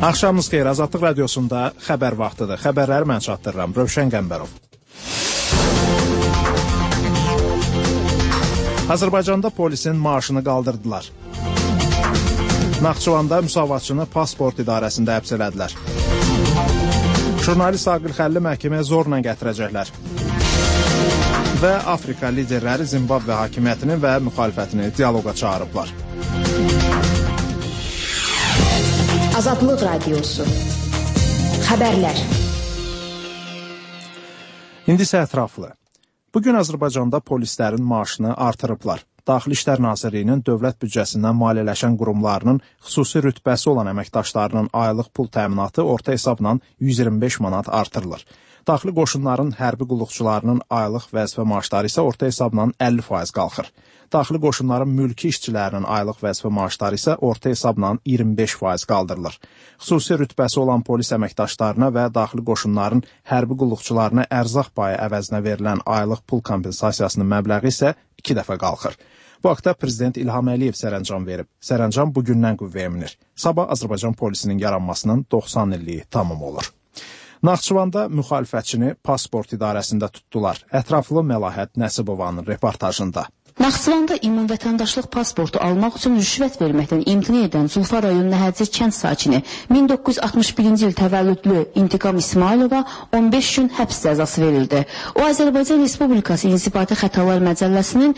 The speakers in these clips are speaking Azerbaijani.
Axşamınız xeyir, Azadlıq Radiosunda xəbər vaxtıdır. Xəbərləri mən çatdırıram, Rövşən Qəmbərov. Azərbaycanda polisin maaşını qaldırdılar. Naxçıvanda müsavatçını pasport idarəsində həbs elədilər. Jurnalist Aqil Xəlili məhkəməyə zorla gətirəcəklər. Və Afrika liderləri Zimbabve hakimiyyətini və müxalifətini dialoqa çağırıblar. Azadlıq Radiosu. Xəbərlər. İndi isə ətraflı. Bugün Azərbaycanda polislərin maaşını artırıblar. Daxili İşlər Nazirliyinin dövlət büdcəsindən maliyyələşən qurumlarının xüsusi rütbəsi olan əməkdaşlarının aylıq pul təminatı orta hesabla 125 manat artırılır. Daxili qoşunların hərbi qulluqçularının aylıq vəzifə maaşları isə orta hesabla 50% qalxır. Daxili qoşunların mülki işçilərinin aylıq vəzifə maaşları isə orta hesabla 25% qaldırılır. Xüsusi rütbəsi olan polis əməkdaşlarına və daxili qoşunların hərbi qulluqçularına ərzaq payı əvəzinə verilən aylıq pul kompensasiyasının məbləği isə 2 dəfə qalxır. Bu haqda Prezident İlham Əliyev sərəncam verib. Sərəncam bugündən qüvvəyə minir. Sabah Azərbaycan polisinin yaranmasının 90 illiyi tamam olur. Naxçıvanda müxalifətçini pasport idarəsində tutdular. Ətraflı Məlahət Nəsibovanın reportajında. Naxçıvanda ümumi vətəndaşlıq pasportu almaq üçün rüşvət verməkdən imtina edən Zulfa rayon Nəhəcir kənd sakini 1961-ci il təvəllüdlü İntiqam İsmailova 15 gün həbs cəzası verildi. O, Azərbaycan Respublikası İnzibati Xətalar Məcəlləsinin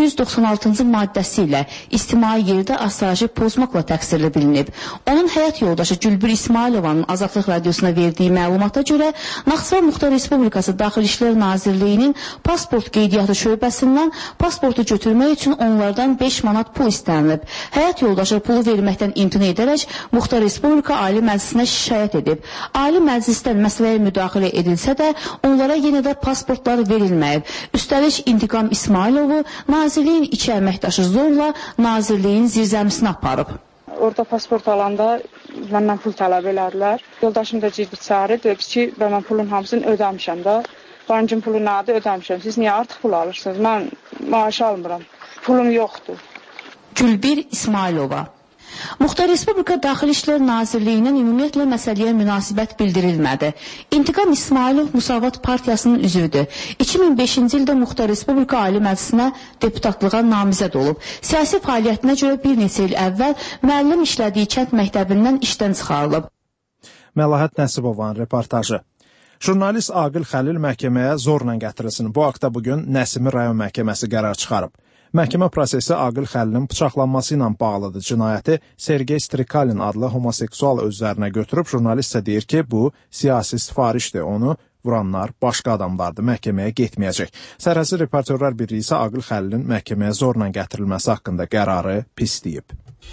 296-cı maddəsi ilə ictimai yerdə asayişi pozmaqla təqsirli bilinib. Onun həyat yoldaşı Gülbir İsmailovanın Azadlıq Radiosuna verdiyi məlumata görə Naxçıvan Muxtar Respublikası Daxili İşlər Nazirliyinin pasport qeydiyyatı şöbəsindən pasportu götürmək üçün onlardan 5 manat pul istənilib. Həyat yoldaşı pulu verməkdən imtina edərək Muxtar Respublika Ali Məclisinə şikayət edib. Ali Məclisdən məsələyə müdaxilə edilsə də onlara yenə də pasportlar verilməyib. Üstəlik İntiqam İsmailovu Nazirliyin 2 əməkdaşı zorla Nazirliyin zirzəmisinə aparıb. Orada pasport alanda məndən pul tələb elədilər. Yoldaşım da ciddi çağırdı, dedi ki, mən pulun hamısını ödəmişəm də. Bankın pulu nədir, ödəmişəm. Siz niyə artıq pul alırsınız? Mən maaş almıram. Pulum yoxdur. Gülbir İsmailova. Muxtar Respublika Daxili İşlər Nazirliyindən ümumiyyətlə məsələyə münasibət bildirilmədi. İntiqam İsmailov Musavat Partiyasının üzvüdür. 2005-ci ildə Muxtar Respublika Ali Məclisinə deputatlığa namizəd olub. Siyasi fəaliyyətinə görə bir neçə il əvvəl müəllim işlədiyi kənd məktəbindən işdən çıxarılıb. Məlahət Nəsibovanın reportajı. Jurnalist Aqil Xəlil məhkəməyə zorla gətirilsin. Bu haqda bugün Nəsimi rayon məhkəməsi qərar çıxarıb. Məhkəmə prosesi Aqil Xəlilin bıçaqlanması ilə bağlıdır. Cinayəti Sergey Strikalin adlı homoseksual özlərinə götürüb. Jurnalist isə deyir ki, bu siyasi sifarişdir. Onu vuranlar başqa adamlardır. Məhkəməyə getməyəcək. Sərhəsi Reportyorlar Birliyi isə Aqil Xəlilin məhkəməyə zorla gətirilməsi haqqında qərarı pisləyib.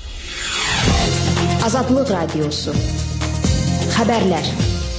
Azadlıq Radiosu. Xəbərlər.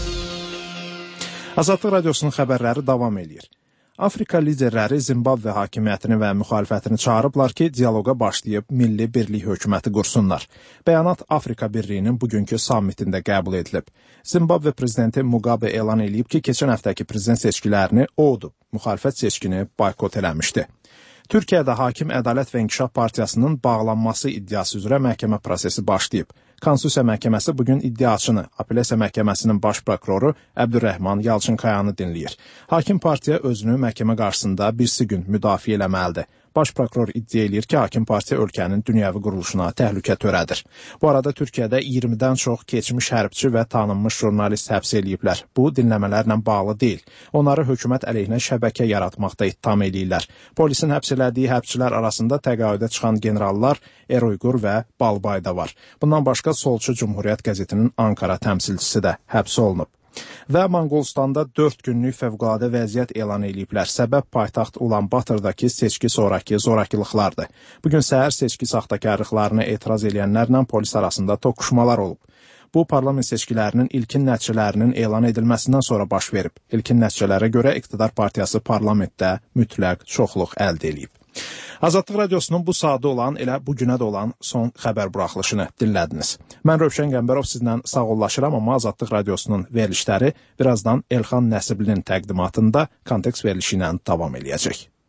Azadlıq Radiosunun xəbərləri davam edir. Afrika liderləri Zimbabve hakimiyyətini və müxalifətini çağırıblar ki, dialoqa başlayıb Milli Birlik hökuməti qursunlar. Bəyanat Afrika Birliyinin bugünkü sammitində qəbul edilib. Zimbabve prezidenti Mugabe elan edib ki, keçən həftəki prezident seçkilərini o udub. Müxalifət seçkini boykot eləmişdi. Türkiyədə Hakim Ədalət və İnkişaf Partiyasının bağlanması iddiası üzrə məhkəmə prosesi başlayıb. Konstitusiya Məhkəməsi bugün iddiaçını, Apellyasiya Məhkəməsinin baş prokuroru Əbdürrəhman Yalçınkayanı dinləyir. Hakim partiya özünü məhkəmə qarşısında birisi gün müdafiə eləməlidir. Baş prokuror iddia edir ki, hakim partiya ölkənin dünyəvi quruluşuna təhlükə törədir. Bu arada Türkiyədə 20-dən çox keçmiş hərbçi və tanınmış jurnalist həbs eləyiblər. Bu, dinləmələrlə bağlı deyil. Onları hökumət əleyhinə şəbəkə yaratmaqda ittiham eləyirlər. Polisin həbs elədiyi hərbçilər arasında təqaüdə çıxan generallar Eroygur və Balbay da var. Bundan başqa Solçu Cumhuriyyət qəzetinin Ankara təmsilçisi də həbs olunub. Və Manqolistanda 4 günlük fövqəladə vəziyyət elan ediblər. Səbəb paytaxt Ulan-Batırdakı seçki sonraki zorakılıqlardır. Bugün səhər seçki saxtakarlıqlarına etiraz edənlərlə polis arasında toqquşmalar olub. Bu, parlament seçkilərinin ilkin nəticələrinin elan edilməsindən sonra baş verib. İlkin nəticələrə görə İqtidar Partiyası parlamentdə mütləq çoxluq əldə edib. Azadlıq Radiosunun bu saatda olan, elə bu günə də olan son xəbər buraxılışını dinlədiniz. Mən Rövşən Qəmbərov sizlə sağollaşıram, amma Azadlıq Radiosunun verilişləri birazdan Elxan Nəsiblinin təqdimatında kontekst verilişi ilə davam eləyəcək.